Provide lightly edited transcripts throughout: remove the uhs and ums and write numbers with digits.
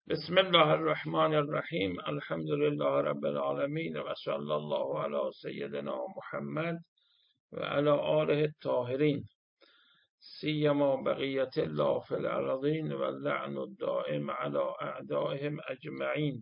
بسم الله الرحمن الرحیم. الحمد لله رب العالمین و صلی الله علی سیدنا محمد و علی آله الطاهرین، سیما بقیت الله فی الارضین و اللعن الدائم علی اعدائهم اجمعین.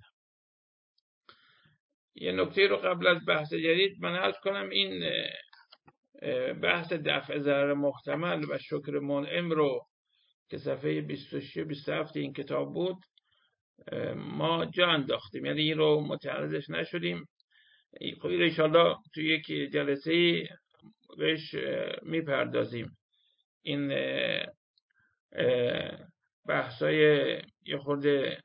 یه نکته رو قبل از بحث جدید من عرض کنم. این بحث دفع ضرر محتمل و شکر منعم رو که صفحه 26 و 27 این کتاب بود ما جا انداختیم، یعنی این رو متعرضش نشدیم. خب این انشاءالله توی یک جلسه بهش میپردازیم. این بحثای یه خورده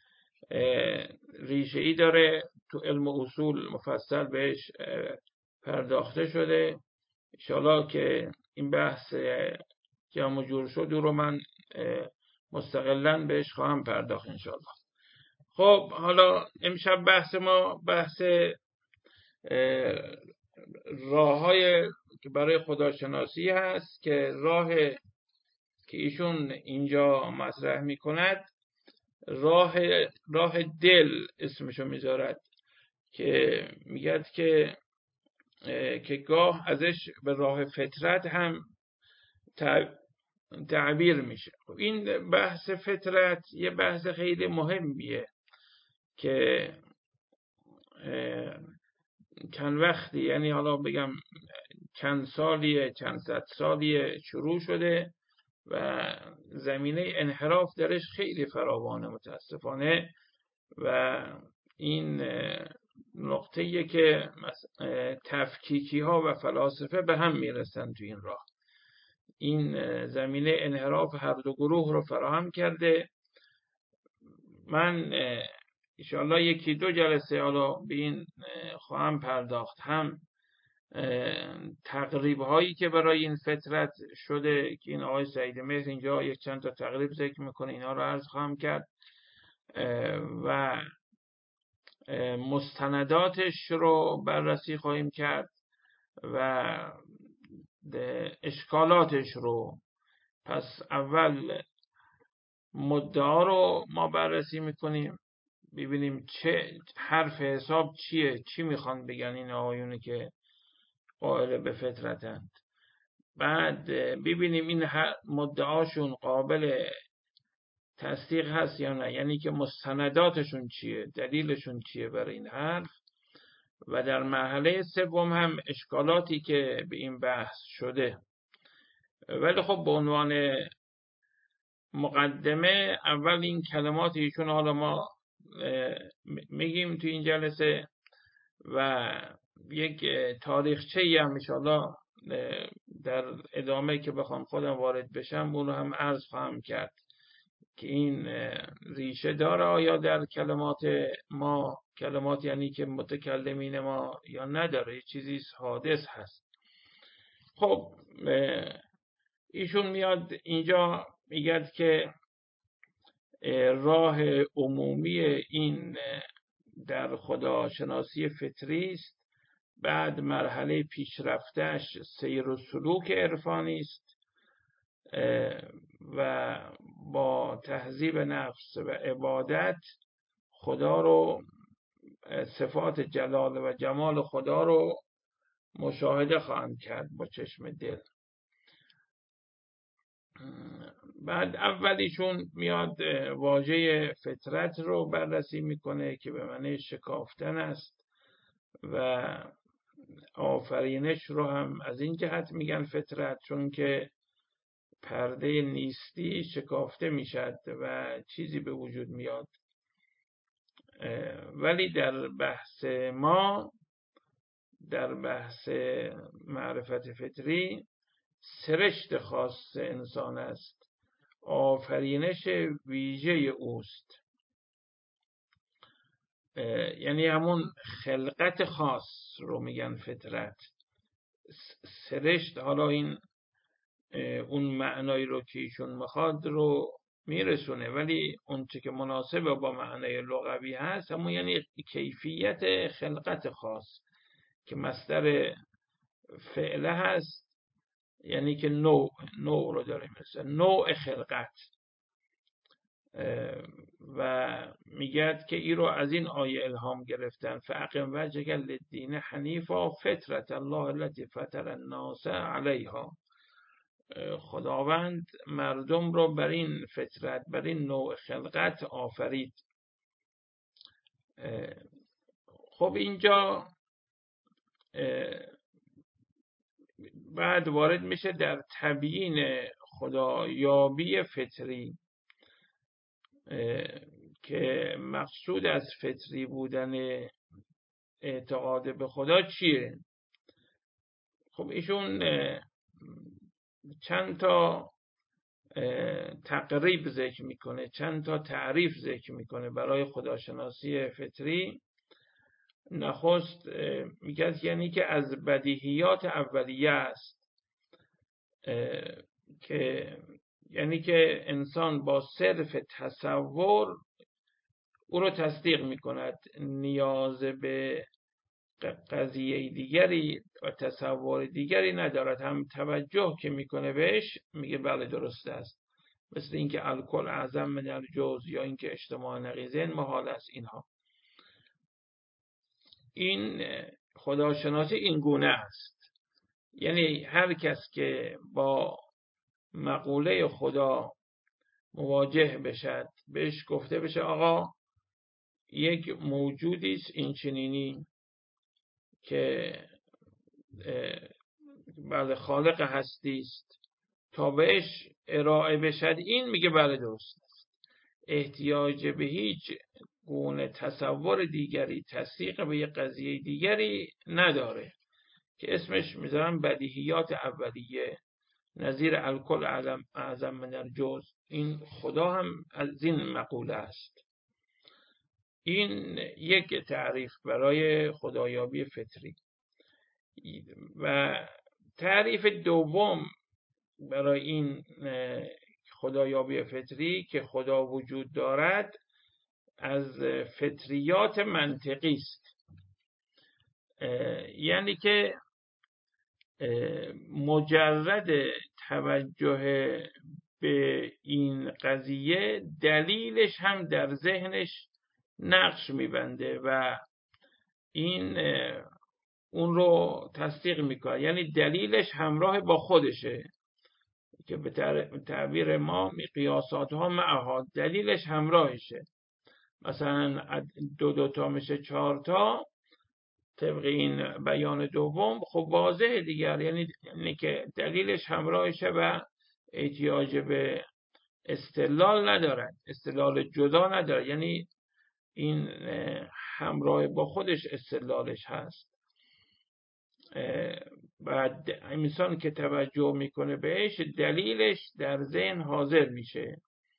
ریشه ای داره، تو علم اصول مفصل بهش پرداخته شده. انشاءالله که این بحث جمع جور شد رو من مستقلاً بهش خواهم پرداخت انشاءالله. خب حالا امشب بحث ما بحث راه‌های که برای خداشناسی هست، که راه که ایشون اینجا مطرح می‌کند راه دل اسمشو میذارد، که میگد که گاه ازش به راه فطرت هم تعبیر میشه. این بحث فطرت یه بحث خیلی مهمیه که چند وقتی، یعنی حالا بگم چند سالیه، چند صد سالیه شروع شده و زمینه انحراف درش خیلی فراوانه متاسفانه. و این نقطه‌ایه که تفکیکی ها و فلاسفه به هم میرسن تو این راه. این زمینه انحراف هر دو گروه رو فراهم کرده. من انشاءالله یکی دو جلسه حالا به این خواهم پرداخت، هم تقریب هایی که برای این فطرت شده که این آقای سعید مهر اینجا یک چند تا تقریب ذکر میکنه، اینا رو عرض خواهم کرد و مستنداتش رو بررسی خواهیم کرد و اشکالاتش رو. پس اول مدعا رو ما بررسی میکنیم، ببینیم چه حرف حساب چیه، چی میخوان بگن این آقایونی که قائل به فطرتند. بعد ببینیم این مدعاشون قابل تصدیق هست یا نه، یعنی که مستنداتشون چیه، دلیلشون چیه برای این حرف. و در مرحله سوم هم اشکالاتی که به این بحث شده. ولی خب به عنوان مقدمه اول این کلمات ایشون حالا ما میگیم تو این جلسه و یک تاریخچه‌ای هم انشاءالله در ادامه که بخوام خودم وارد بشم اونو هم عرض خواهم کرد که این ریشه داره آیا در کلمات ما، کلمات یعنی که متکلمین ما، یا نداره، یه چیزی حادث هست. خب ایشون میاد اینجا میگه که راه عمومی این در خداشناسی فطری است. بعد مرحله پیشرفتش سیر و سلوک عرفانی است و با تهذیب نفس و عبادت خدا رو، صفات جلال و جمال خدا رو مشاهده خواهند کرد با چشم دل. بعد اولیشون میاد واژه فطرت رو بررسی میکنه که به معنی شکافتن است و آفرینش رو هم از این جهت میگن فطرت، چون که پرده نیستی شکافته میشد و چیزی به وجود میاد. ولی در بحث ما، در بحث معرفت فطری، سرشت خاص انسان است، آفرینش ویژه اوست، یعنی همون خلقت خاص رو میگن فطرت. سرشت، حالا این اون معنایی رو که ایشون میخواد رو میرسونه، ولی اون چه که مناسب با معنای لغوی هست همون یعنی کیفیت خلقت خاص که مصدر فعله هست، یعنی که نوع رو داره، مثل نوع خلقت. و میگه که ای رو از این آیه الهام گرفتن: فاقم وجهک للدین حنیفا فطرة الله التي فطر الناس علیها. خداوند مردم رو بر این فطرت، بر این نوع خلقت آفرید. خب اینجا بعد وارد میشه در تبیین خدایابی فطری که مقصود از فطری بودن اعتقاد به خدا چیه. خب ایشون چند تا تقریب ذکر میکنه، چند تا تعریف ذکر میکنه برای خداشناسی فطری. نخست میگه یعنی که از بدیهیات اولیه است، که یعنی که انسان با صرف تصور او رو تصدیق میکند، نیاز به قضیه دیگری و تصور دیگری ندارد، هم توجه که میکنه بهش میگه بله درست است. مثل اینکه الکل اعظم من الجوز، یا اینکه اجتماع نقیضین محال است. اینها، این خداشناسی این گونه است. یعنی هر کس که با مقوله خدا مواجه بشد، بهش گفته بشه آقا یک موجودی است این چنینی که بله خالق هستی است، تا بهش ارائه بشد این میگه بله درست است. احتیاج به هیچ گونه تصور دیگری، تصدیق به یک قضیه دیگری نداره، که اسمش میذارن بدیهیات اولیه، نظیر الکل اعظم من الجوز. این خدا هم از این مقوله است. این یک تعریف برای خدایابی فطری. و تعریف دوم برای این خدایابی فطری که خدا وجود دارد از فطریات منطقی است. یعنی که مجرد توجه به این قضیه دلیلش هم در ذهنش نقش میبنده و این اون رو تصدیق میکنه. یعنی دلیلش همراه با خودشه، که به تعبیر ما قیاسات ها معها، دلیلش همراهشه. مثلا 2 تا میشه 4 تا طبق این بیان دوم. خب واضحه دیگر، یعنی که دلیلش همراهشه و احتیاج به استدلال ندارد، استدلال جدا ندارد. یعنی این همراه با خودش استدلالش هست. بعد انسان که توجه میکنه بهش دلیلش در ذهن حاضر میشه.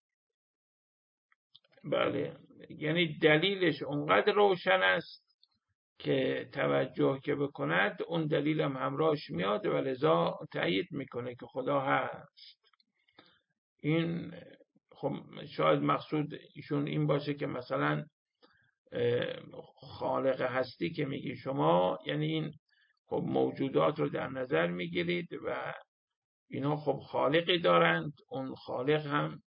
بله، یعنی دلیلش اونقدر روشن است که توجه که بکند اون دلیل هم همراهش میاد و لذا تأیید میکنه که خدا هست. این خب شاید مقصود ایشون این باشه که مثلا خالق هستی که میگی شما، یعنی این خب موجودات رو در نظر میگیرید و اینا خب خالقی دارند، اون خالق هم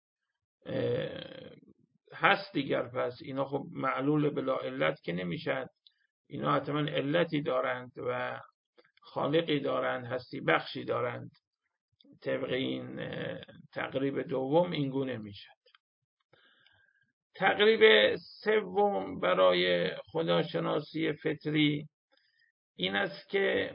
هست دیگر، پس اینا خب معلول بلا علت که نمیشن، اینا حتما علتی دارند و خالقی دارند، هستی بخشی دارند. طبق این تقریب دوم این گونه میشد. تقریب سوم برای خداشناسی فطری این است که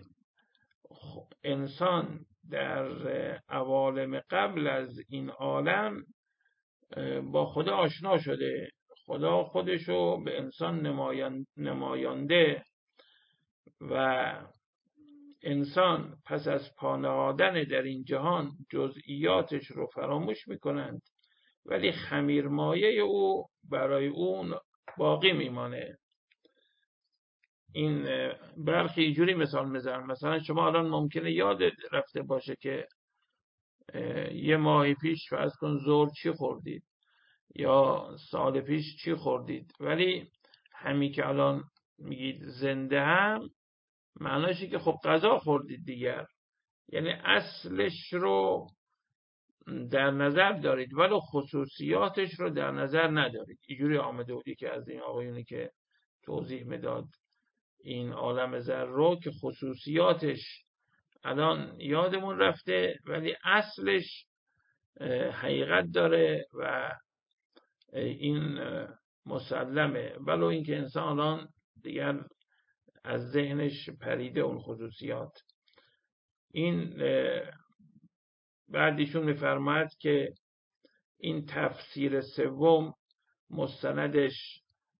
انسان در عوالم قبل از این عالم با خدا آشنا شده، خدا خودشو به انسان نمایانده و انسان پس از پا نهادن در این جهان جزئیاتش رو فراموش میکنند، ولی خمیرمایه او برای اون باقی میمانه. این برخی اینجوری مثال میزنم، مثلا شما الان ممکنه یاد رفته باشه که یه ماه پیش فرض کن ظهر چی خوردید یا سال پیش چی خوردید، ولی همین که الان میگید زنده هم معناشه که خب غذا خوردید دیگر. یعنی اصلش رو در نظر دارید ولی خصوصیاتش رو در نظر ندارید. اینجوری آمده بودی که از این آقایونی که توضیح میداد این عالم ذر رو که خصوصیاتش الان یادمون رفته ولی اصلش حقیقت داره و این مسلمه، ولو اینکه انسان الان دیگر از ذهنش پریده اون خصوصیات. این بعدیشون میفرماید که این تفسیر سوم مستندش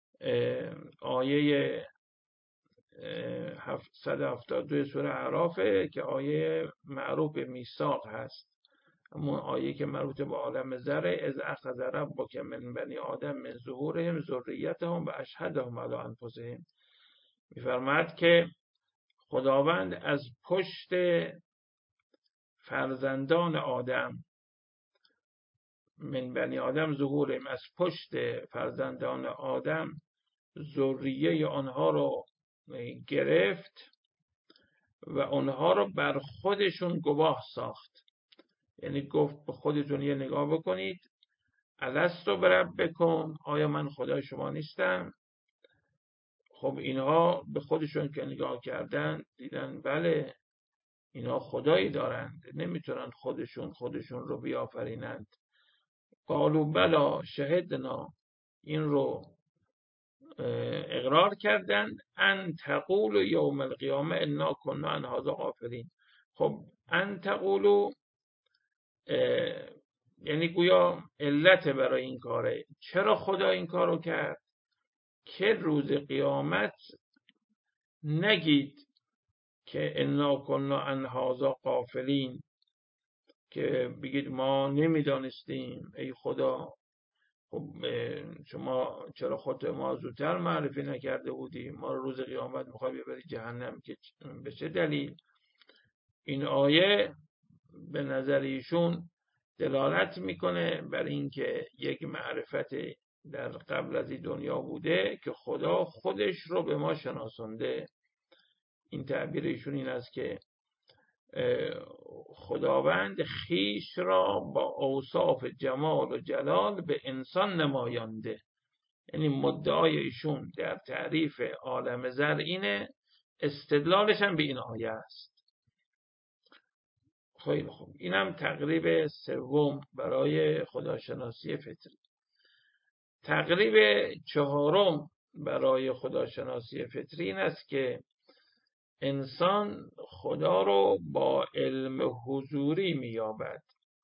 آیه 772 سوره اعرافه که آیه معروف به میثاق هست، همون آیه که مربوط به عالم ذره، از اخذ ربک من بنی آدم من ظهورهم ذریتهم و اشهدهم علی انفسهم. میفرماید که خداوند از پشت فرزندان آدم، من بنی آدم ظهورهم، از پشت فرزندان آدم ذریه آنها رو گرفت و آنها رو بر خودشون گواه ساخت. یعنی گفت به خودتون یه نگاه بکنید، الست بربکم، آیا من خدای شما نیستم؟ خب اینها به خودشون که نگاه کردن دیدن بله اینها خدایی دارند، نمیتونن خودشون رو بیافرینند. قالوا بلا شهدنا، این رو اقرار کردند، ان تقولوا یوم القیامه انا کنا عن هذا غافلین. خب ان تقولوا یعنی گویا علت برای این کاره. چرا خدا این کارو کرد؟ که روز قیامت نگید که انا کنا عن هذا غافلین، که بگید ما نمیدانستیم ای خدا. خب شما چرا خودت ما زودتر معرفی نکرده بودی؟ ما رو روز قیامت میخوای ببری جهنم، که به چه دلیل؟ این آیه به نظر ایشون دلالت میکنه بر اینکه یک معرفت در قبل از این دنیا بوده که خدا خودش رو به ما شناسانده. این تعبیر ایشون این است که خداوند خیش را با اوصاف جمال و جلال به انسان نمایانده. یعنی مدعای ایشون در تعریف عالم ذر اینه، استدلالش هم به این آیه است. خیلی خوب، اینم تقریب سوم برای خداشناسی فطری. تقریب چهارم برای خداشناسی فطری این است که انسان خدا رو با علم حضوری میابد.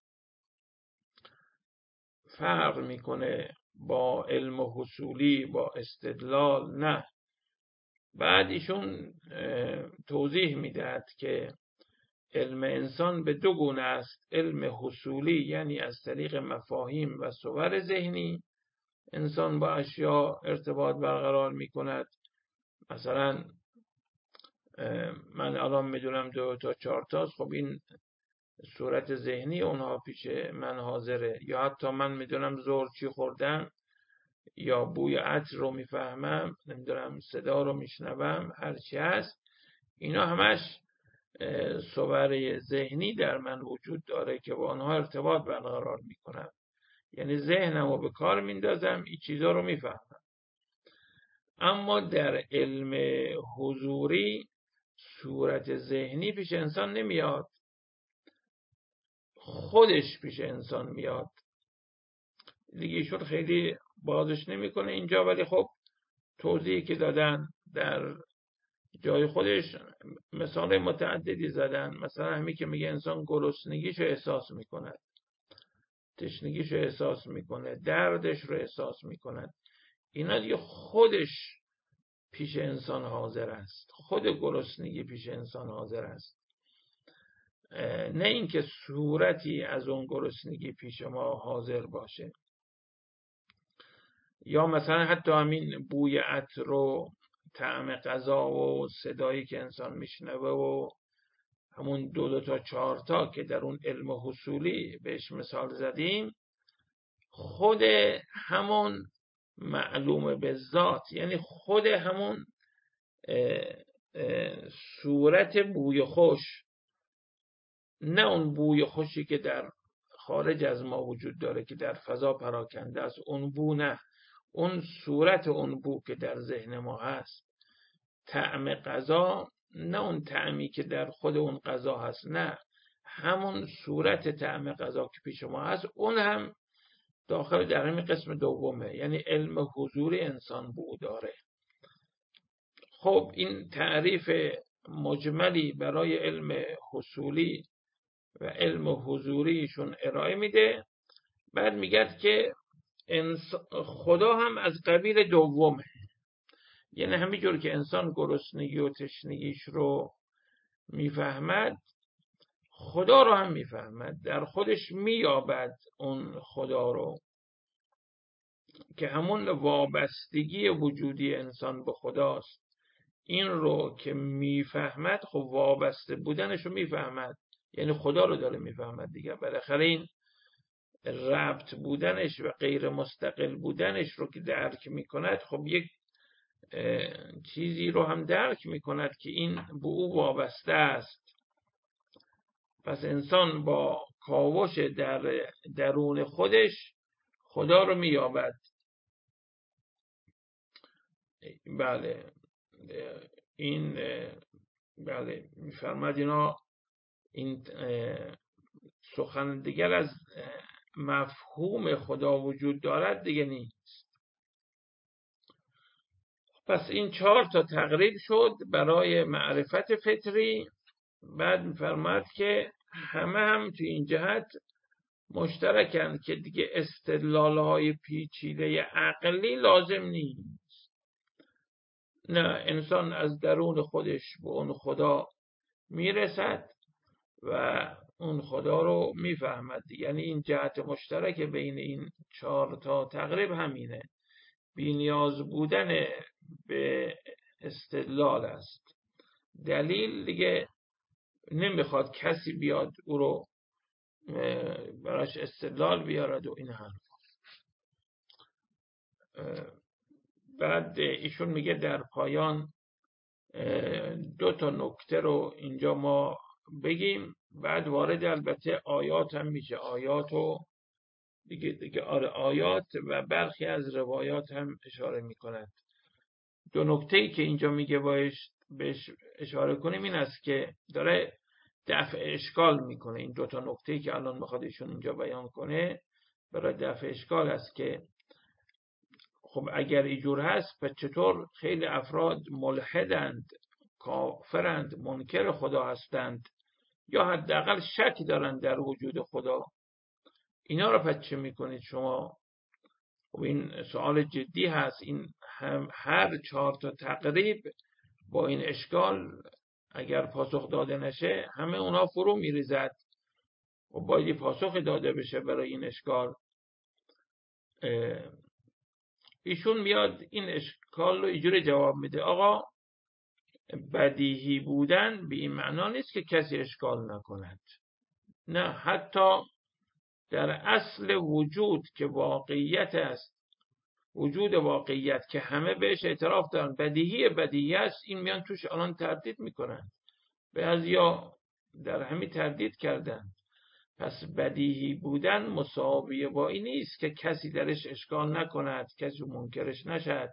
فرق میکنه با علم حصولی، با استدلال نه. بعد ایشون توضیح میدهد که علم انسان به دو گونه است. علم حصولی یعنی از طریق مفاهیم و صور ذهنی انسان با اشیا ارتباط برقرار میکند. مثلا من الان میدونم 2 تا 4 تاست، خب این صورت ذهنی اونها پیش من حاضره. یا حتی من میدونم ظهر چی خوردم یا بوی عطر رو میفهمم، نمیدونم صدا رو میشنوم، هرچی هست اینا همش صور ذهنی در من وجود داره که با آنها ارتباط برقرار میکنم. یعنی ذهنم رو به کار میندازم، این چیزا رو میفهمم. اما در علم حضوری صورت ذهنی پیش انسان نمیاد، خودش پیش انسان میاد. دیگه ایشون خیلی بازش نمیکنه اینجا، ولی خب توضیحی که دادن در جای خودش مثال متعددی زدن. مثلا همین که میگه انسان گرسنگیشو احساس میکند، تشنگیشو احساس میکنه، دردش رو احساس میکند، اینا دیگه خودش پیش انسان حاضر است. خود گرسنگی پیش انسان حاضر است، نه اینکه صورتی از اون گرسنگی پیش ما حاضر باشه. یا مثلا حتی همین بوی عطر و طعم غذا و صدایی که انسان میشنوه و همون 2 تا 4 تا که در اون علم حصولی بهش مثال زدیم، خود همون معلوم به ذات، یعنی خود همون صورت بوی خوش، نه اون بوی خوشی که در خارج از ما وجود داره که در فضا پراکنده است، اون بو نه، اون صورت اون بو که در ذهن ما هست. طعم غذا نه اون طعمی که در خود اون غذا هست، نه، همون صورت طعم غذا که پیش ما هست، اون هم داخل در همین قسم دومه، یعنی علم حضور انسان بو داره. خب این تعریف مجملی برای علم حصولی و علم حضوریشون ارائه میده. بعد میگه که خدا هم از قبیل دومه، یعنی همینجور که انسان گرسنگی و تشنگیش رو میفهمد، خدا رو هم میفهمد، در خودش مییابد اون خدا رو که همون وابستگی وجودی انسان به خداست. این رو که میفهمد، خب وابسته بودنش رو میفهمد، یعنی خدا رو داره میفهمد دیگه. بالاخره این ربط بودنش و غیر مستقل بودنش رو که درک میکند، خب یک چیزی رو هم درک میکند که این به او وابسته است. پس انسان با کاوش در درون خودش خدا رو مییابد. بله این بله میفرماد اینا، این سخن دیگر از مفهوم خدا وجود دارد دیگه نیست. پس این 4 تا تقریب شد برای معرفت فطری. بعد میفرماد که همه هم تو این جهت مشترکن که دیگه استدلال‌های پیچیده عقلی لازم نیست. نه، انسان از درون خودش به اون خدا میرسد و اون خدا رو میفهمد. یعنی این جهت مشترک بین این 4 تا تقریب همینه، بی‌نیاز بودن به استدلال است. دلیل دیگه نمیخواد کسی بیاد او رو براش استدلال بیارد و این حرف. بعد ایشون میگه در پایان 2 تا نکته رو اینجا ما بگیم، بعد وارد البته آیات هم میشه. آیات و دیگه آیات و برخی از روایات هم اشاره میکند. 2 نکته‌ای که اینجا میگه بهش اشاره کنیم این است که داره دفع اشکال میکنه. این 2 تا نکته‌ای که الان میخواد ایشون اینجا بیان کنه برای دفع اشکال است که خب اگر اینجور هست، پس چطور خیلی افراد ملحدند، کافرند، منکر خدا هستند، یا حداقل شک دارند در وجود خدا؟ اینا رو پس چه میکنید شما؟ خب این سوال جدی هست. این هر 4 تا تقریب با این اشکال اگر پاسخ داده نشه، همه اونا فرو میریزد و باید پاسخ داده بشه برای این اشکال. ایشون میاد این اشکال رو اینجوری جواب میده: آقا، بدیهی بودن به این معنا نیست که کسی اشکال نکند. نه، حتی در اصل وجود که واقعیت است، وجود واقعیت که همه بهش اعتراف دارن، بدیهی است، این میان توش الان تردید میکنن. بعضیا در همین تردید کردن. پس بدیهی بودن مساوی با این نیست که کسی درش اشکال نکند، کسی منکرش نشد.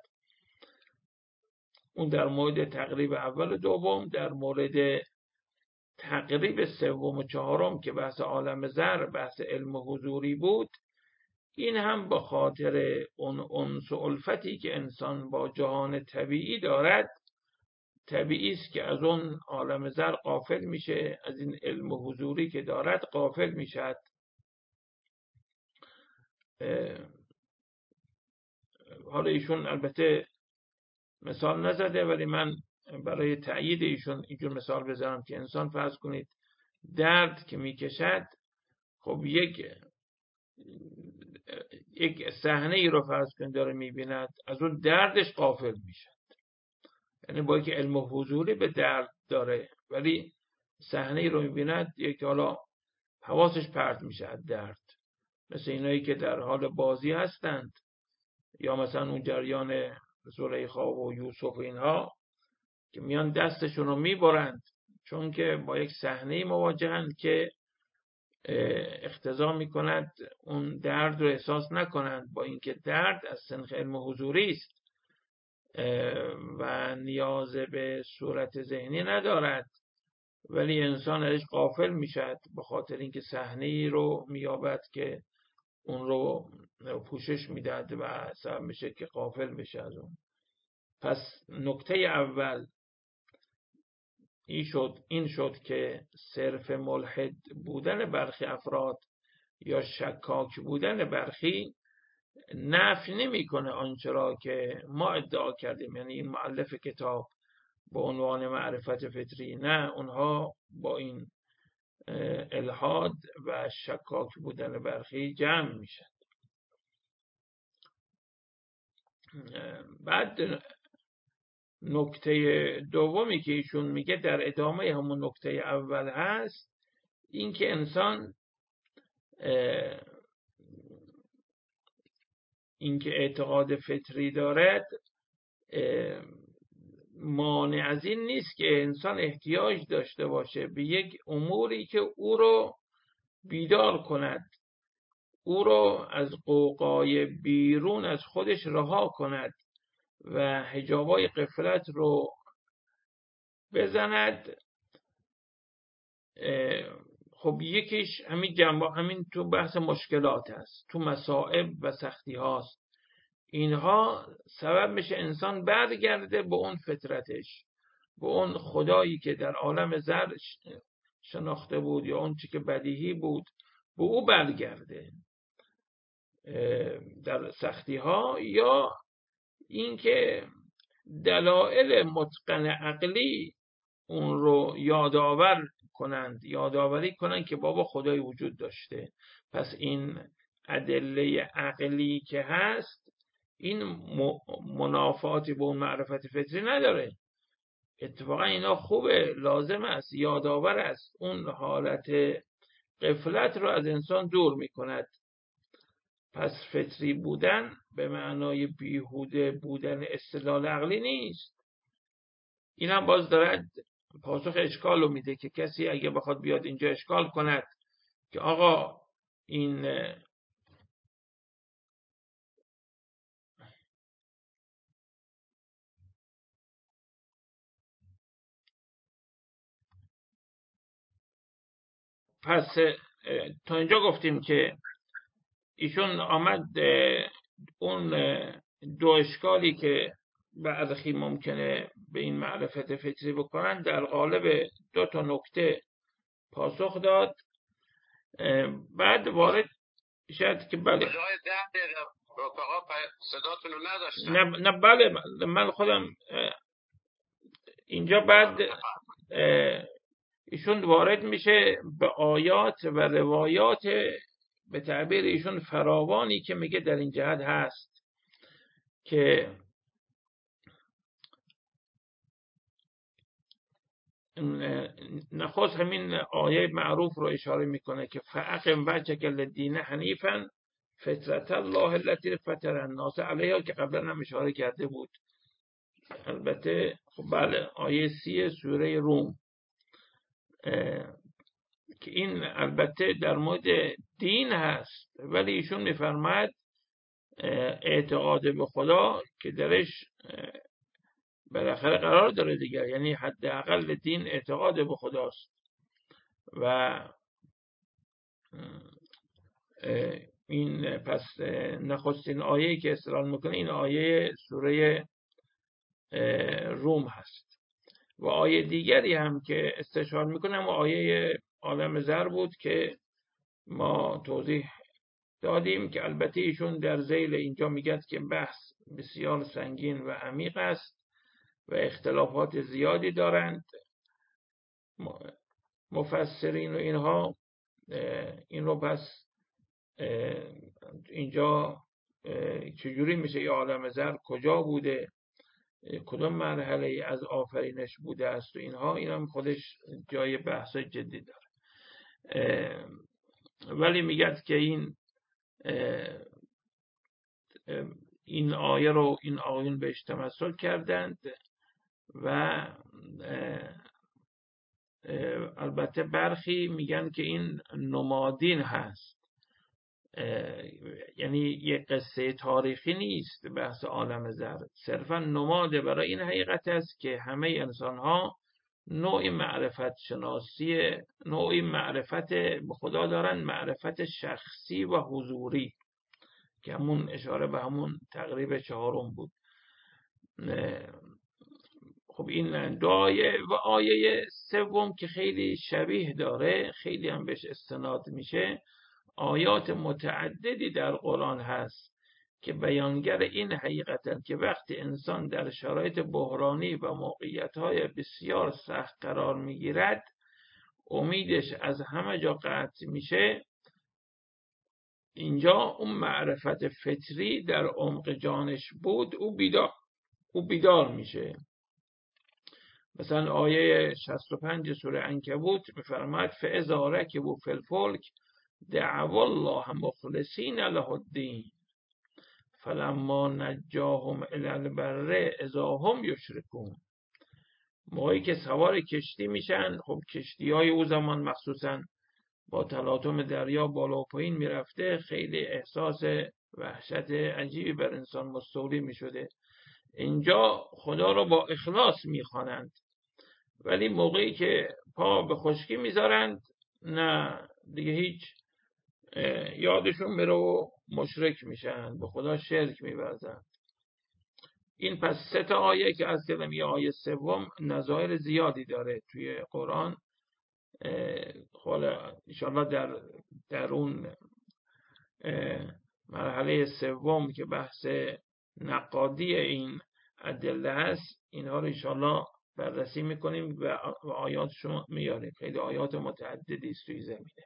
اون در مورد تقریب اول و دوم. در مورد تقریب سوم و چهارم که بحث عالم ذر، بحث علم حضوری بود، این هم با خاطر اون انس و الفتی که انسان با جهان طبیعی دارد، طبیعی است که از اون عالم ذر غافل میشه، از این علم حضوری که دارد غافل میشد. حالا ایشون البته مثال نزده، ولی من برای تأیید ایشون اینجور مثال بزنم که انسان فرض کنید درد که میکشد، خب یک صحنه ای رو فرض کنید داره میبیند، از اون دردش غافل میشد. یعنی با اینکه علم حضوری به درد داره، ولی صحنه ای رو میبیند، یک حالا حواسش پرت میشه از درد. مثل اینایی که در حال بازی هستند، یا مثلا اون جریان زلیخا و یوسف و اینها که میان دستشون رو میبرند، چون که با یک صحنه مواجهند که اقتضا میکند اون درد رو احساس نکنند، با اینکه درد از سنخ علم حضوری است و نیاز به صورت ذهنی ندارد، ولی انسان ازش غافل میشد به خاطر اینکه صحنه‌ای رو مییابد که اون رو پوشش میداد و سبب میشه که غافل بشه از اون. پس نکته اول این شد که صرف ملحد بودن برخی افراد یا شکاک بودن برخی نفی نمیکنه آنچه را که ما ادعا کردیم، یعنی این مؤلف کتاب با عنوان معرفت فطری، نه، اونها با این الحاد و شکاک بودن برخی جمع میشن. بعد نکته دومی که ایشون میگه در ادامه همون نکته اول هست، این که انسان اینکه اعتقاد فطری دارد مانع از این نیست که انسان احتیاج داشته باشه به یک اموری که او رو بیدار کند، او رو از قوقای بیرون از خودش رها کند و حجابای غفلت رو بزند. خب یکیش همین تو بحث مشکلات هست، تو مصائب و سختی هاست. اینها سبب میشه انسان برگرده به اون فطرتش، به اون خدایی که در عالم زر شناخته بود یا اون چی که بدیهی بود، به او برگرده در سختی ها، یا اینکه دلایل متقن عقلی اون رو یادآوری کنند که بابا خدای وجود داشته. پس این ادله عقلی که هست این منافاتی با اون معرفت فطری نداره، اتفاقا اینا خوبه، لازم است، یادآور است، اون حالت غفلت رو از انسان دور میکند. پس فطری بودن به معنای بیهوده بودن استدلال عقلی نیست. این هم باز دارد پاسخ اشکال رو میده که کسی اگه بخواد بیاد اینجا اشکال کند که آقا این پس تا اینجا گفتیم که ایشون آمد اون دو اشکالی که برخی ممکنه به این معرفت فطری بکنن در قالب دو تا نکته پاسخ داد. بعد وارد شد که بله صداتون رو نداشتم. نه بله من خودم اینجا بعد ایشون وارد میشه به آیات و روایات به تعبیر ایشون فراوانی که میگه در این جهت هست که نخست همین آیه معروف رو اشاره میکنه که فاقم وجهک للدین حنیفا فطرت الله التي فطر الناس علیها که قبلا هم اشاره کرده بود. البته خب بله آیه 30 سوره روم که این البته در مورد دین هست، ولی ایشون میفرماید اعتقاد به خدا که درش بالاخره قرار داره دیگر، یعنی حداقل دین اعتقاد به خداست. و این پس نخستین آیه‌ای که استدلال میکنه این آیه سوره روم هست. و آیه دیگری هم که استشهار میکنم و آیه عالم زر بود که ما توضیح دادیم که البته ایشون در ذیل اینجا میگه که بحث بسیار سنگین و عمیق است و اختلافات زیادی دارند مفسرین و اینها. این رو پس اینجا چجوری میشه یه عالم زر کجا بوده، کدام مرحله از آفرینش بوده است و اینها، این هم خودش جای بحث جدی داره. ولی میگه که این آیه رو این آیون بهش تمثل کردند و البته برخی میگن که این نمادین هست، یعنی یک قصه تاریخی نیست بحث عالم ذر، صرفا نماده برای این حقیقت است که همه انسان ها نوعی معرفت شناسی، نوعی معرفت به خدا دارن، معرفت شخصی و حضوری که همون اشاره به همون تقریب چهارم بود. خب این دعای و آیه سوم که خیلی شبیه داره، خیلی هم بهش استناد میشه، آیات متعددی در قرآن هست که بیانگر این حقیقتند که وقتی انسان در شرایط بحرانی و موقعیت‌های بسیار سخت قرار میگیرد، امیدش از همه جا قطع میشه، اینجا اون معرفت فطری در عمق جانش بود، او بیدار میشه. مثلا آیه 65 سوره عنکبوت میفرماید فاذا رکبوا فی الفلک دعوا الله مخلصین له الدین فلما نجاهم الی البر اذا هم یشرکون. موقعی که سوار کشتی میشن، خب کشتی‌های او زمان مخصوصا با تلاطم دریا بالا و پایین میرفته، خیلی احساس وحشت عجیبی بر انسان مستولی میشده. اینجا خدا رو با اخلاص میخوانند، ولی موقعی که پا به خشکی میذارند، نه دیگه هیچ، یادشون میره و مشرک میشن، به خدا شرک میورزند. این پس 3 آیه که از کلمه آیه سوم نظایر زیادی داره توی قرآن. حالا انشاءالله در اون مرحله سوم که بحث نقادی این ادله هست، اینها رو انشاءالله بررسی میکنیم و آیاتشو میاریم. خیلی آیات متعددی است توی زمینه.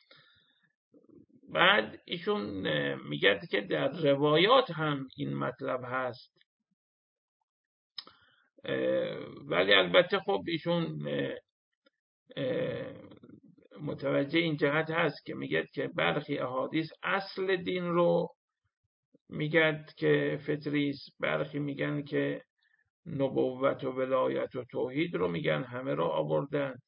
بعد ایشون میگه که در روایات هم این مطلب هست، ولی البته خب ایشون متوجه این جهت هست که میگه که برخی احادیث اصل دین رو میگه که فطری است، برخی میگن که نبوت و ولایت و توحید رو میگن، همه رو آوردند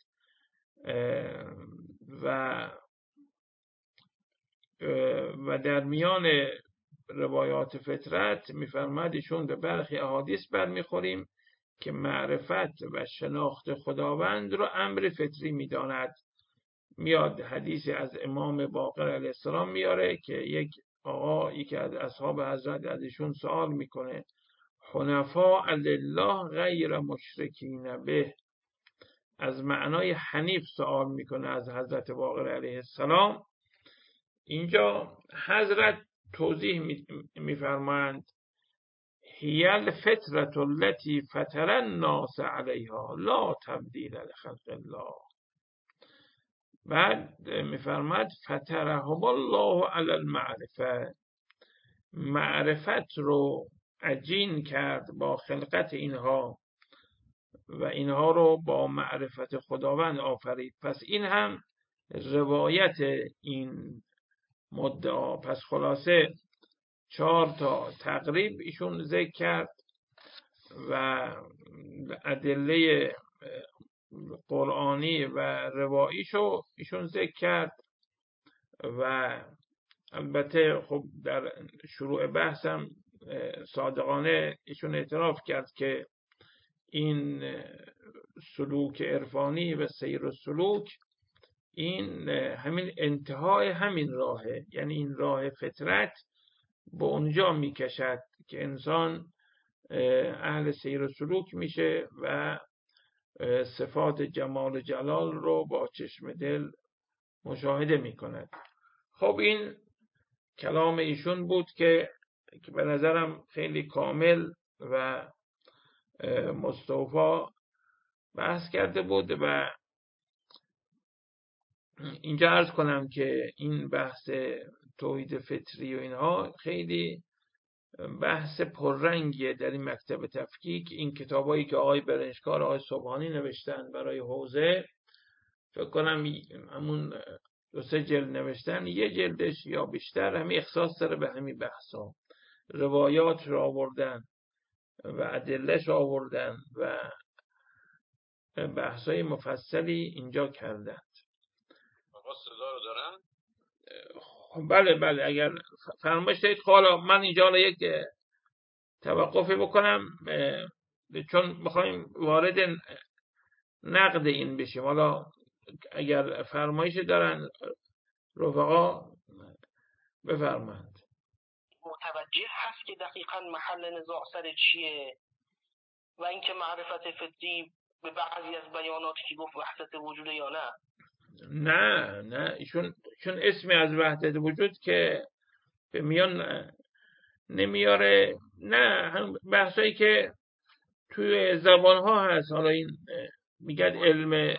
و در میان روایات فطرت میفرماد ایشون به برخی احادیث برمیخوریم که معرفت و شناخت خداوند رو امر فطری میداند. میاد حدیثی از امام باقر علیه السلام میاره که یکی از اصحاب حضرت از ایشون سوال میکنه حنفاء لله غیر مشرکین به، از معنای حنیف سوال میکنه از حضرت باقر علیه السلام. اینجا حضرت توضیح میفرمایند هی الفطرة التي فطر الناس علیها لا تبدیل لخلق الله. بعد میفرماید فطرهم الله علی المعرفه، معرفت رو عجین کرد با خلقت اینها و اینها رو با معرفت خداوند آفرید. پس این هم روایت این مدعا. پس خلاصه 4 تقریب ایشون ذکر کرد و ادله قرآنی و رواییشو ایشون ذکر کرد و البته خب در شروع بحثم صادقانه ایشون اعتراف کرد که این سلوک عرفانی و سیر السلوک این همین انتهای همین راهه، یعنی این راه فطرت به اونجا میکشد که انسان اهل سیر السلوک میشه و صفات جمال و جلال رو با چشم دل مشاهده میکند. خب این کلام ایشون بود که به نظرم خیلی کامل و مستوفا بحث کرده بود و اینجا عرض کنم که این بحث توحید فطری و اینها خیلی بحث پررنگیه در این مکتب تفکیک. این کتابایی که آقای برنجکار، آقای صبحانی نوشتن برای حوزه، فکر کنم همون 2-3 جلد نوشتن، 1 جلدش یا بیشتر همین اختصاص داره به همین بحثا. روایات رو آوردن و ادلهش آوردن و بحثای مفصلی اینجا کردند. آقا صدا رو دارن؟ بله اگر فرمایش دارید. حالا من اینجا یک توقفی بکنم چون میخوایم وارد نقد این بشیم. حالا اگر فرمایشی دارن رفقا بفرمایند. متوجه هست که دقیقاً محل نزاع سر چیه و اینکه معرفت فطری به بعضی از بیاناتی که گفت وحدت وجود یا نه ایشون چون اسمی از وحدت وجود که به میان نمیاره. نه هم بحثایی که توی زبان ها هست. حالا این میگن علم.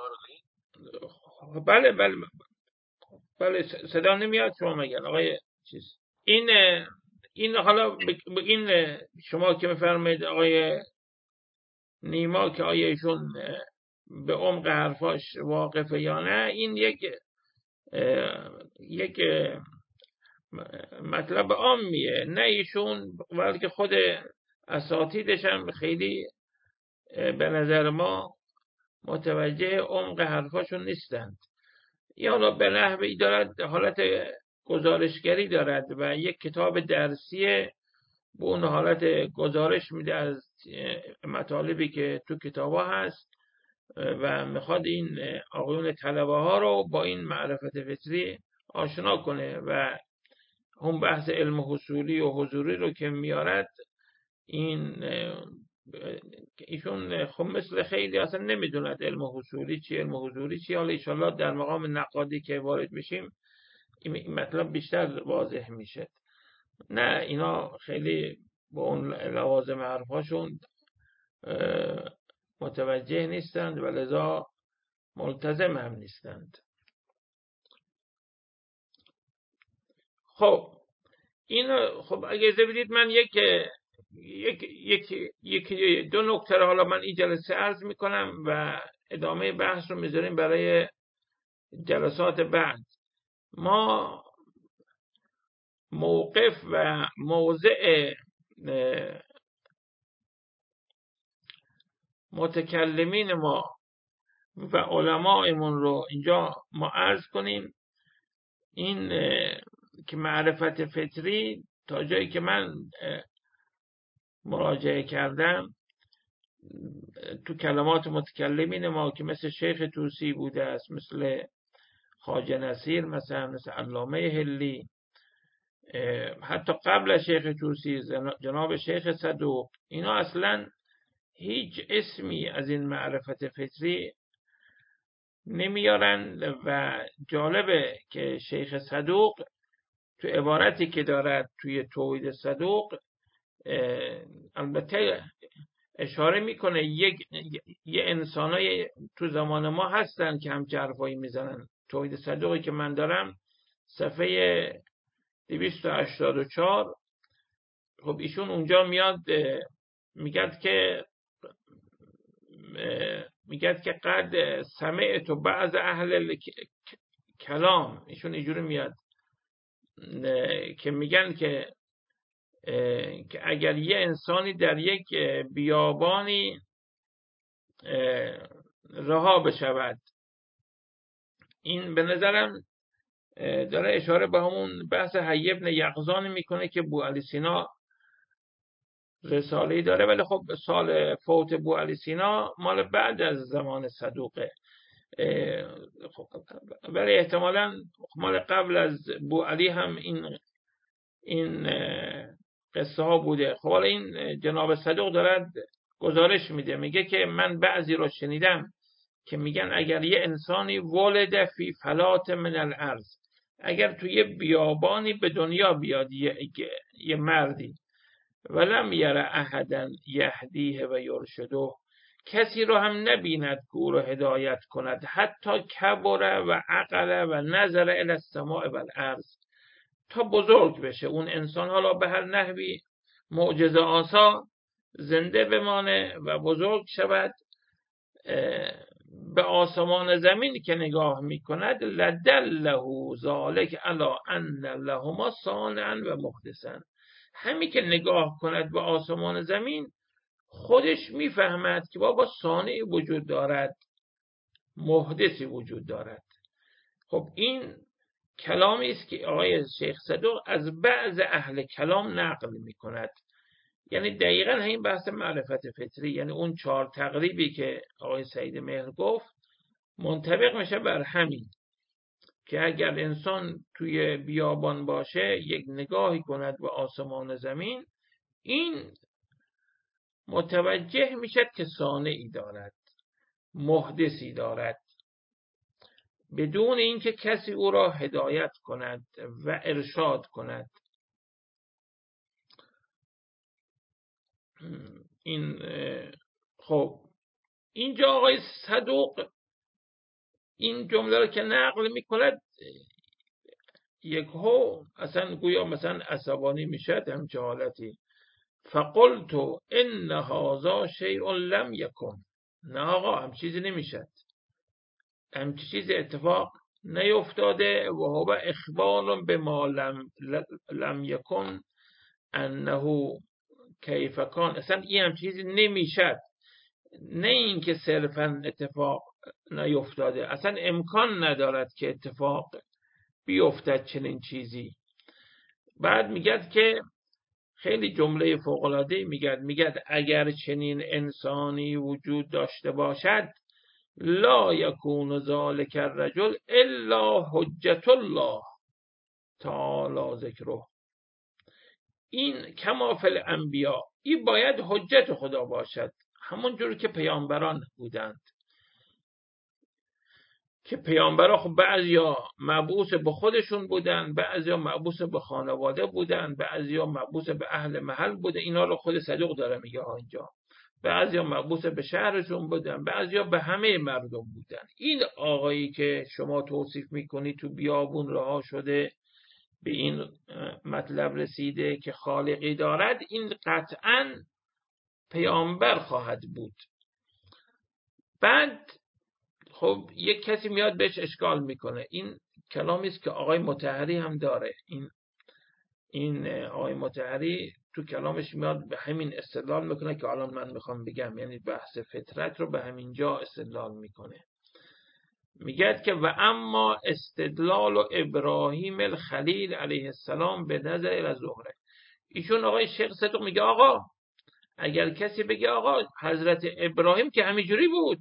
بله صدا نمیاد شما مگن آقای چیز. این حالا این شما که میفرمایید آقای نیما که آیا ایشون به عمق حرفاش واقفه یا نه، این یک مطلب عامیه. نه ایشون بلکه خود اساتیدش هم خیلی به نظر ما متوجه عمق حرفاشون نیستند. یا حالا به نحوی دارد حالت گزارشگری دارد و یک کتاب درسیه به اون حالت گزارش میده از مطالبی که تو کتابا هست و میخواد این آقایون طلبه ها رو با این معرفت فطری آشنا کنه و اون بحث علم حصولی و حضوری رو که میارد ایشون خب مثل خیلی اصلا نمیدوند علم حصولی چی علم حضوری چی. حالا انشالله در مقام نقادی که وارد میشیم این مطلب بیشتر واضح میشه. نه اینا خیلی با اون لوازم حرفاشون متوجه نیستند و لذا ملتزم هم نیستند. خب این خب اجازه بدید من یک دو نکته رو حالا من این جلسه عرض میکنم و ادامه بحث رو میذاریم برای جلسات بعد. ما موقف و موضع متکلمین ما و علمایمون رو اینجا ما عرض کنیم. این که معرفت فطری تا جایی که من مراجعه کردم تو کلمات متکلمین ما که مثل شیخ طوسی بوده است، مثل خواجه نصیر، مثل علامه حلی، حتی قبل از شیخ طوسی جناب شیخ صدوق، اینا اصلا هیچ اسمی از این معرفت فطری نمیارن و جالبه که شیخ صدوق تو عبارتی که دارد توی توحید صدوق البته اشاره میکنه یه انسانای تو زمان ما هستن که همچه حرفایی میزنن. توحید صدوقی که من دارم صفحه 284 خب ایشون اونجا میاد میگد که قد سمعت و بعض اهل کلام، ایشون اینجوری میاد که میگن که اگر یه انسانی در یک بیابانی رها بشود، این به نظرم داره اشاره به همون بحث حی بن یقظان میکنه که بوعلی سینا رساله‌ای داره، ولی خب سال فوت بوعلی سینا مال بعد از زمان صدوقه، ولی احتمالاً مال قبل از بوعلی هم این قصه ها بوده. خب حالا این جناب صدوق دارد گزارش میده، میگه که من بعضی رو شنیدم که میگن اگر یه انسانی ولد فی فلات من الارض، اگر توی بیابانی به دنیا بیاد یه مردی، ولم یره احدا یهدیه و یرشده، کسی رو هم نبیند که او رو هدایت کند، حتی کبره و عقله و نظر الی السماء و الارض، تا بزرگ بشه اون انسان، حالا به هر نحوی معجزه آسا زنده بمانه و بزرگ شود، به آسمان زمین که نگاه میکند، لدله ذالک علی ان لهما صانعا و محدثا، همین که نگاه کند به آسمان زمین خودش میفهمد که بابا صانعی وجود دارد، محدثی وجود دارد. خب این کلامی است که آقای شیخ صدوق از بعض اهل کلام نقل میکند. یعنی دقیقاً این بحث معرفت فطری، یعنی اون 4 تقریبی که آقای سعید مهر گفت منطبق میشه بر همین، که اگر انسان توی بیابان باشه یک نگاهی کند به آسمان زمین، این متوجه میشد که صانعی دارد، محدثی دارد، بدون اینکه کسی او را هدایت کند و ارشاد کند. این خب اینجا آقای صدوق این جمله رو که نقل میکند یکهو اصلا گویا مثلا عصبانی میشد، همچه حالتی. فقلت ان هذا شیء لم یکن. نه آقا، هم چیزی نمیشد، هم چیزی اتفاق نیفتاده. و هو اخبار بما لم یکن انه کیف کان. اصلا این هم چیزی نمیشد، نه اینکه صرفا اتفاق نیفتاده، اصلا امکان ندارد که اتفاق بیفتد چنین چیزی. بعد میگد که خیلی جمله فوق‌العاده‌ای میگد اگر چنین انسانی وجود داشته باشد لا یکون ذلک الرجل الا حجت الله تعالی ذکره. این کما فی الانبیاء، این باید حجت خدا باشد، همون جور که پیامبران بودند، که پیامبران خب بعضیا مبعوث به خودشون بودن، بعضیا مبعوث به خانواده بودن، بعضیا مبعوث به اهل محل بوده. اینا رو خود صدوق داره میگه اینجا. بعضیا مبعوث به شهرشون بودن، بعضیا به همه مردم بودن. این آقایی که شما توصیف میکنی تو بیابون رها شده به این مطلب رسیده که خالقی دارد، این قطعاً پیامبر خواهد بود. بعد خب یک کسی میاد بهش اشکال میکنه. این کلامی است که آقای مطهری هم داره. این آقای مطهری تو کلامش میاد به همین استدلال میکنه که الان من میخوام بگم، یعنی بحث فطرت رو به همین جا استدلال میکنه. میگه که و اما استدلال و ابراهیم الخلیل علیه السلام به نظر الى زهره. ایشون آقای شیخ صدوق میگه آقا اگر کسی بگه آقا حضرت ابراهیم که همینجوری بود،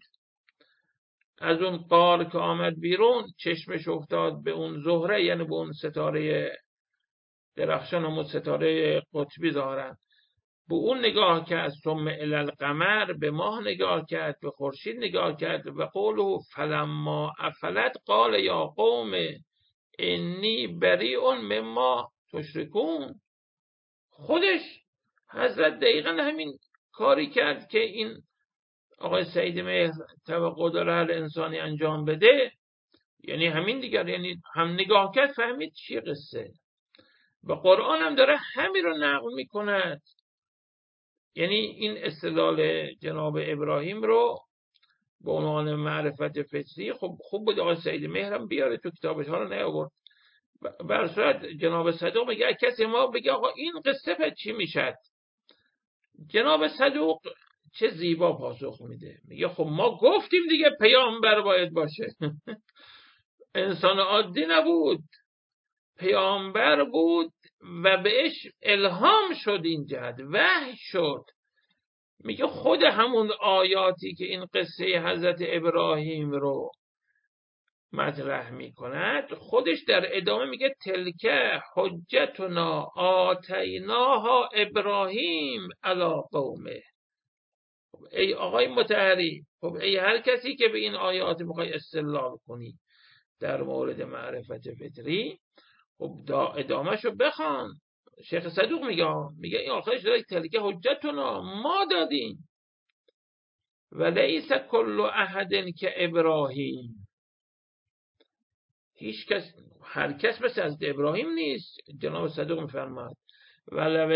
از اون غار که آمد بیرون چشمش افتاد به اون زهره، یعنی به اون ستاره درخشان، همون ستاره قطبی ظاهرا، به اون نگاه کرد، ثم الی القمر، به ماه نگاه کرد، به خورشید نگاه کرد، و قوله فلما افلت قال یا قوم انی بریء مما تشرکون. خودش حضرت دقیقا همین کاری کرد که این آقای سعید مهر توقع داره هر انسانی انجام بده، یعنی همین دیگر، یعنی هم نگاه کرد فهمید چی قصه. و قرآن هم داره همین رو نقل میکند. یعنی این استدلال جناب ابراهیم رو به عنوان معرفت فطری خب خوب بود آقای سعید مهر هم بیاره تو کتابش، ها رو نیاورد. بر صورت جناب صدوق میگه کسی ما بگه آقا این قصه پس چی میشد، جناب صدوق چه زیبا پاسخ میده. میگه خب ما گفتیم دیگه پیامبر باید باشه. انسان عادی نبود، پیامبر بود و بهش الهام شد، این جهت وحی شد. میگه خود همون آیاتی که این قصه حضرت ابراهیم رو مطرح میکند، خودش در ادامه میگه تلکه حجتنا آتیناها ابراهیم علی قومه. ای آقای مطهری، خب ای هر کسی که به این آیات میخوای استدلال کنی در مورد معرفت فطری، خب ادامهشو بخوان. شیخ صدوق میگه این آخرش داره تلکه حجتنا، ما دادیم، و لیس کل احد که ابراهیم. هیچ کس، هر کس مثل از ابراهیم نیست. جناب صدوق میفرماد ولو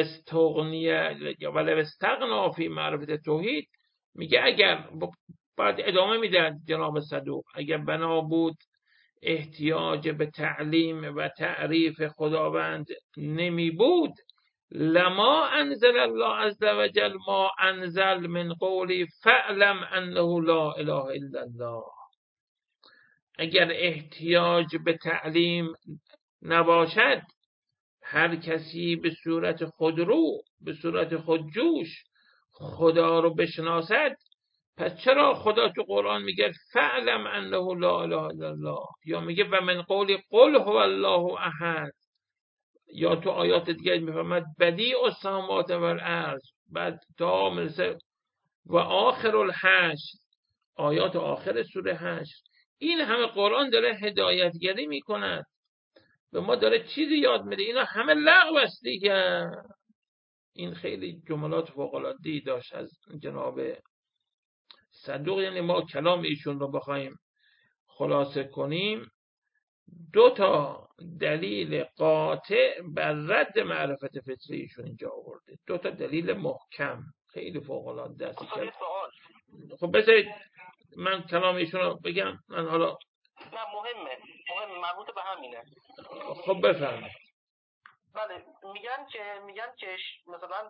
استغنا فی معرفت توحید. میگه اگر، بعد ادامه میده جناب صدوق، اگر بنا بود احتیاج به تعلیم و تعریف خداوند نمی بود لما انزل الله عز وجل ما انزل من قولی فاعلم انه لا اله الا الله. اگر احتیاج به تعلیم نباشد، هر کسی به صورت خودرو، به صورت خودجوش خدا رو بشناسد، پس چرا خدا تو قرآن میگه فعلم انه لا اله الا الله، یا میگه و من قول قل هو الله احد، یا تو آیات دیگه میفهمد بدیع السماوات و الارض، بعد تا مثل و آخر الحشر، آیات آخر سوره حشر. این همه قرآن داره هدایتگری میکند، به ما داره چیزی یاد میده. اینا همه لغو است دیگه. این خیلی جملات فوق‌العاده‌ای داشت از جناب صدوق. یعنی ما کلام ایشون رو بخوایم خلاصه کنیم، 2 دلیل قاطع بر رد معرفت فطری ایشون اینجا آورده، 2 دلیل محکم، خیلی فوق‌العاده است. خب بذارید من کلام ایشون رو بگم. من حالا نه مهمه مربوط به همینه. خب بفرمایید. بله میگن که مثلا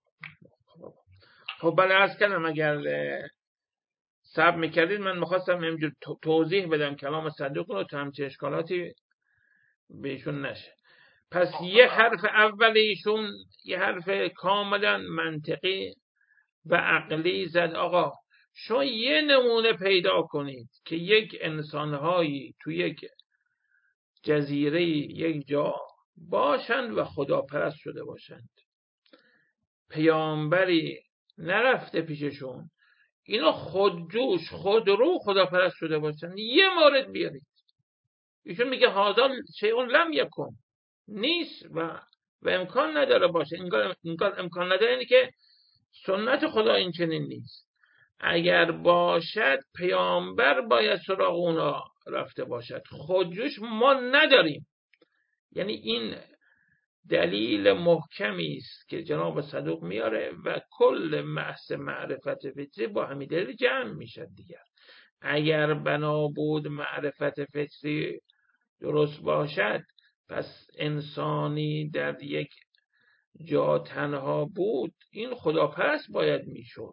خب بله عرض کردم اگر صبر میکردید من میخواستم همینجور توضیح بدم کلام صدوق رو تا همچه اشکالاتی بهشون نشه. پس یه حرف اول ایشون یه حرف کاملا منطقی و عقلی زد. آقا شما یه نمونه پیدا کنید که یک انسانهایی تو یک جزیره یک جا باشند و خداپرست شده باشند، پیامبری نرفته پیششون، اینا خودجوش خودرو خداپرست شده باشند، یه مورد بیارید. ایشون میگه هذا شیء لم یکن، نیست و امکان نداره باشه. اینکار امکان نداره، یعنی که سنت خدا این چنین نیست. اگر باشد پیامبر باید سراغ اونا رفته باشد، خودجوش ما نداریم. یعنی این دلیل محکمی است که جناب صدوق میاره و کل بحث معرفت فطری با همین دلیل جمع میشه دیگر. اگر بنا بود معرفت فطری درست باشد، پس انسانی در یک جا تنها بود، این خداپرست باید میشد.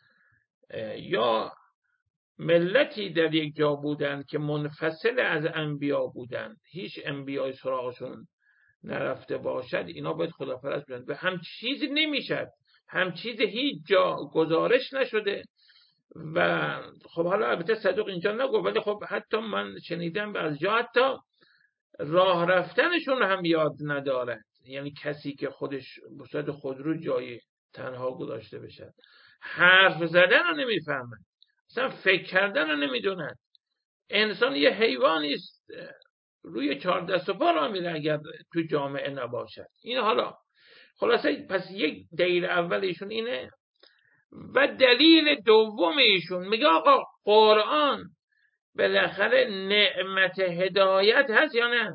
یا ملتی در یک جا بودند که منفصل از انبیا بودند، هیچ انبیای سراغشون نرفته باشد، اینا باید خداپرست بودند. و هم چیزی نمیشد، هم چیزی هیچ جا گزارش نشده. و خب حالا البته صدوق اینجا نگو، ولی خب حتی من شنیدم از جا حتی راه رفتنشون هم یاد ندارد. یعنی کسی که خودش به صورت خودرو جایی تنها گذاشته بشد، حرف زدن رو نمیفهمن، اصلا فکر کردن رو نمیدونن. انسان یه حیوانی است، روی 4 دست و پا را میره اگر تو جامعه نباشد. این حالا خلاصه پس یک دلیل اول ایشون اینه. و دلیل دوم ایشون میگه آقا قرآن بالاخره نعمت هدایت هست یا نه؟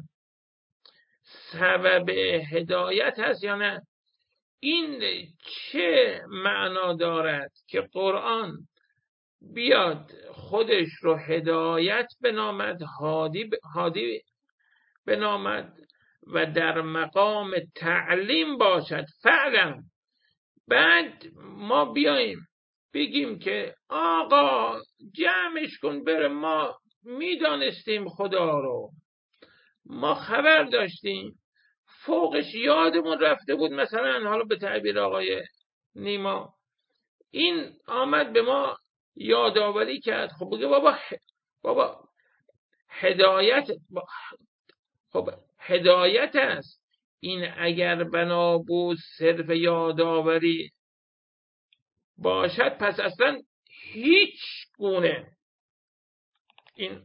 سبب هدایت هست یا نه؟ این چه معنا دارد که قرآن بیاد خودش رو هدایت بنامد، هادی بنامد و در مقام تعلیم باشد، فعلا بعد ما بیاییم بگیم که آقا جمعش کن بره، ما میدانستیم خدا رو، ما خبر داشتیم، فوقش یادمون رفته بود، مثلا حالا به تعبیر آقای نیما این آمد به ما یادآوری کرد. خب بگه بابا هدایت، خب هدایت است. این اگر بنا بود صرف یادآوری باشد، پس اصلا هیچ گونه این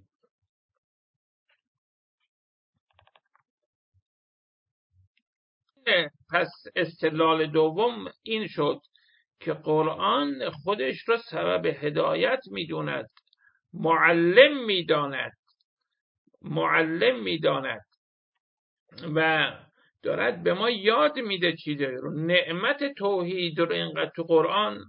پس استدلال دوم این شد که قرآن خودش را سبب هدایت میدوند، معلم میداند و دارد به ما یاد میده چیزایی رو. نعمت توحید رو اینقدر تو قرآن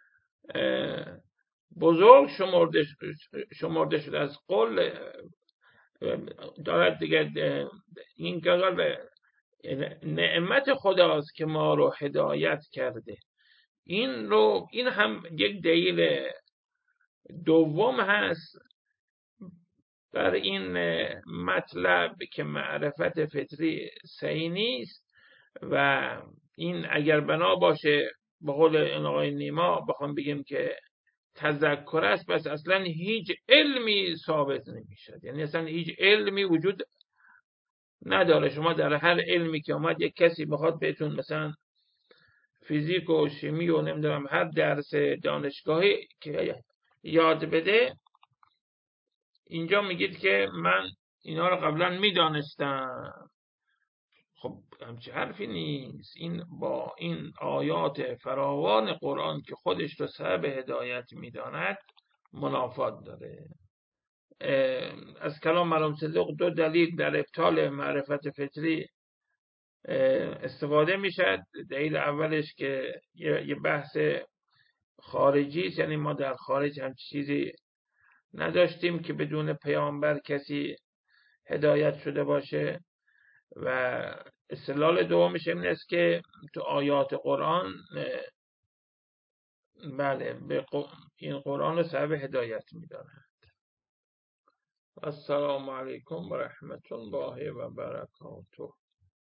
بزرگ شمرده شده. از قول دارد دیگه این نعمت خداست که ما رو هدایت کرده. این هم یک دلیل دوم هست بر این مطلب که معرفت فطری صحیح نیست. و این اگر بنا باشه به قول آقای نیما بخوام بگیم که تذکر است، پس اصلا هیچ علمی ثابت نمیشه. یعنی اصلا هیچ علمی وجود نداره. شما در هر علمی که اومد یک کسی بخواد بهتون مثلا فیزیک و شیمی و نمیدونم هر درس دانشگاهی که یاد بده، اینجا میگید که من اینا رو قبلا میدانستم. خب همچه حرفی نیست. این با این آیات فراوان قرآن که خودش رو سبب هدایت میداند منافات داره. از کلام مرحوم صدوق دو دلیل در ابطال معرفت فطری استفاده میشد. دلیل اولش که یه بحث خارجی است، یعنی ما در خارج هم چیزی نداشتیم که بدون پیامبر کسی هدایت شده باشه. و استدلال دومش این است که تو آیات قرآن بله به این قرآن رو سبب هدایت میداند. السلام علیکم و رحمت الله و برکاته.